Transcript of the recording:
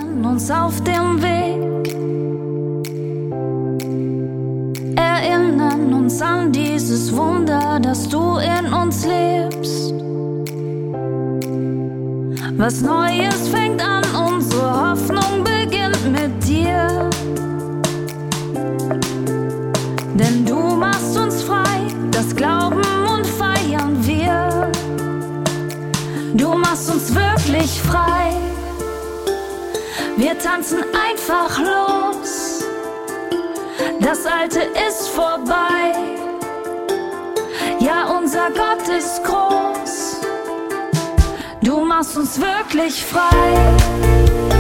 machen uns auf den Weg, erinnern uns an dieses Wunder, dass du in uns lebst. Was Neues fängt an, unsere Hoffnung beginnt mit dir. Denn du machst uns frei, das glauben und feiern wir. Du machst uns wirklich frei. Wir tanzen einfach los. Das Alte ist vorbei. Ja, unser Gott ist groß. Du machst uns wirklich frei.